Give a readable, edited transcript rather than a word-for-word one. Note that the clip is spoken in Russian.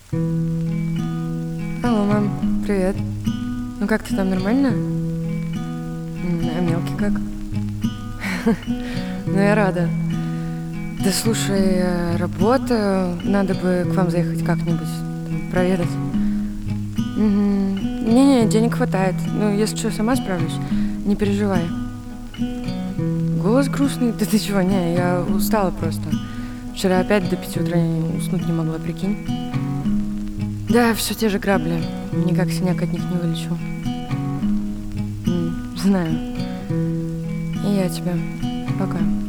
Алло, мам, привет. Ну как ты там, нормально? А мелкий как? Ну я рада. Да слушай, работа, надо бы к вам заехать как-нибудь, там, проведать. Не-не, денег хватает. Ну, если что, сама справлюсь. Не переживай. Голос грустный? Да ты чего? Не, я устала просто. Вчера опять до 5 утра уснуть не могла, прикинь. Да, все те же грабли. Никак синяк от них не вылечу. Знаю. И я тебя. Пока.